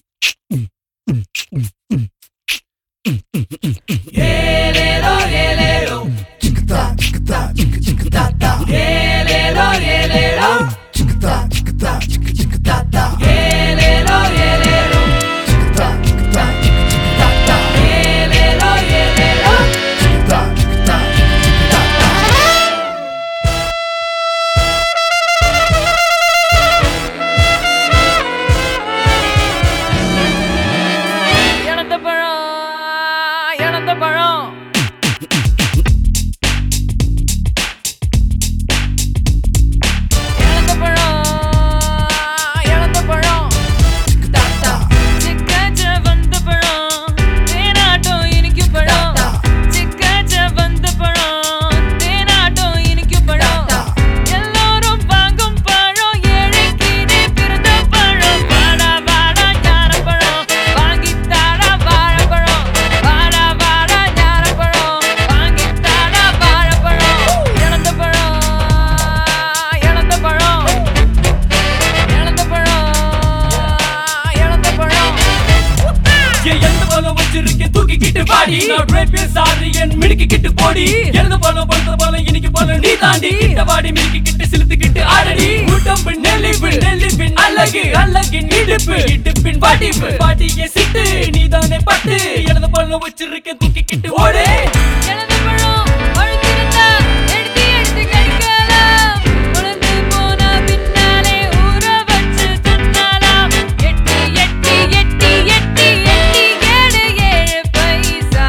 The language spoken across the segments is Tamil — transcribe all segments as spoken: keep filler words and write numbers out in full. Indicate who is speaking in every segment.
Speaker 1: Elero, elero,
Speaker 2: Chickata, chickata, chicka chickata.
Speaker 1: elero, elero,
Speaker 2: Chickata, chickata, chicka chickata.
Speaker 1: elero, elero,
Speaker 2: Chickata, chickata, chicka chickata.
Speaker 1: elero, elero.
Speaker 2: Chickata, chickata, chicka chickata.
Speaker 1: இழந்த பழம், இழந்த பழம். இழந்த பழம், இழந்த பழம். தாத்தா, சிக்காச்ச வந்த பழம், தேனாட்டம் இனிக்கும் பழம். சிக்காச்ச வந்த பழம், தேனாட்டம் இனிக்கும் பழம். எல்லாரும் வாங்கும் பழம், ஏழைக்கினே பிறந்த பழம். வாடா வாடா ஞானப்பழம், வாங்கித்தாடா வாழைப்பழம். வாடா வாடா ஞானப்பழம், வாங்கித்தாடா வாழைப்பழம். இழந்த பழம், இழந்த பழம். இழந்த பழம், இழந்த பழம்.
Speaker 3: என் எந்த பழம் வச்சிருக்கேன் தூக்கிக்கிட்டு வாடி நான் ரேப்பிய சாரி என் மிடுக்கிக்கிட்டு போடி எந்த பழம் பழுத்த பழம் இன்னைக்கு பழம் நீ தாண்டி கிட்ட வாடி மிடுக்கிக்கிட்டு சிலுத்துக்கிட்டு ஆடடி உடம்பு நெளிவு நெளிவின் அழகு அழகின் இடுப்பு இடுப்பின் பாட்டிப்பு பாட்டிய சிட்டு நீதானே பட்டு எனது பழம் வச்சிருக்கேன் தூக்கிக்கிட்டு ஓடு
Speaker 1: இழந்த பழம் பழுத்திருந்தா எடுத்து எடுத்து கடிக்கலாம். உலர்ந்து போன பின்னாலே ஊற வச்சு தின்னலாம். எட்டி எட்டி எட்டி எட்டி எட்டி ஏழு ஏழு பைசா.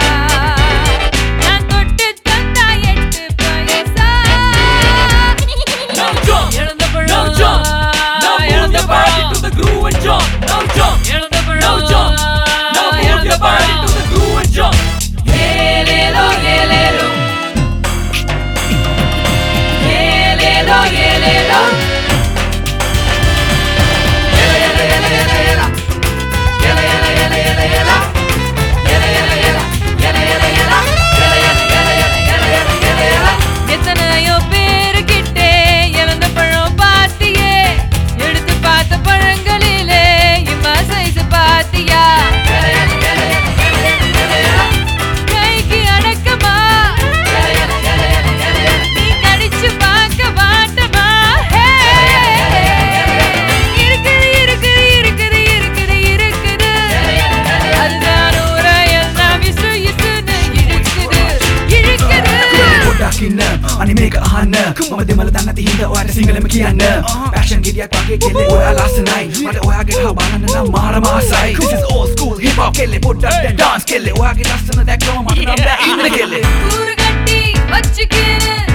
Speaker 1: நான் தொட்டு தந்தா எட்டு பைசா.
Speaker 3: Now jump,
Speaker 1: இழந்த
Speaker 3: now
Speaker 1: பழம்,
Speaker 3: jump, now move
Speaker 1: இழந்த
Speaker 3: your body
Speaker 1: பழம்.
Speaker 3: to the groove and jump. Now jump,
Speaker 1: இழந்த
Speaker 3: now
Speaker 1: பழம்,
Speaker 3: jump, now move
Speaker 1: இழந்த
Speaker 3: your body
Speaker 1: பழம்.
Speaker 3: to the groove and jump.
Speaker 1: ஏலேலோ ஏலேலோ ஏலேலோ ஏலேலோ எத்தனையோ பேருக்கிட்டே இழந்த பழம் பாத்தியே எடுத்து பார்த்த பழங்களிலே இம்மா சைஸ் பாத்தியா கைக்கு அடக்கமா நீ கடிச்சு பார்க்க மாட்டமா இருக்குது இருக்குது இருக்குது இருக்குது இருக்குது அதுதான் ஊரையெல்லாம் இசு இசுன்னு இழுக்குது இழுக்குது
Speaker 2: Podakina, animeka ahana. Mamade malata na tihinda o ada single makiana. Passion gidya kwake kele o last night. Mada o age habana na mara masai. This is old school hip hop kele put up that dance kele o age last na that come on na that in kele.
Speaker 1: ஊரு கட்டி வச்சுக்கிற